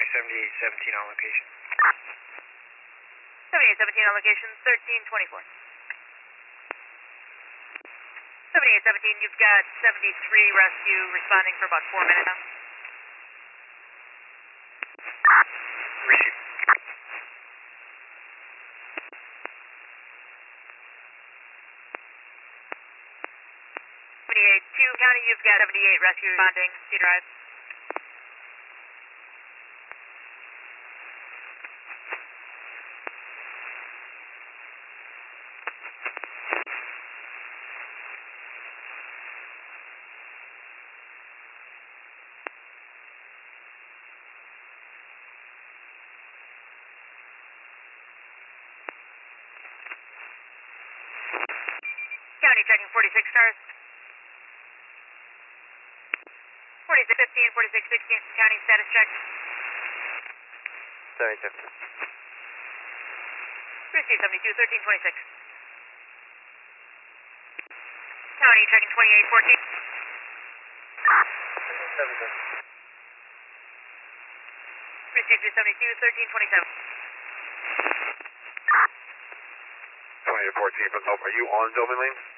County 7817 on location. 7817 on location, 1324. 7817, you've got 73 rescue responding for about 4 minutes now. Receive. 78-2 County, you've got 78 rescue responding, Cedar Drive. County checking 46 stars. 4615, 4616, County status check. 72. Receive 72, 1326. County checking 2814. 72. Receive 272, 1327. 2814, but are you on Domain Lane?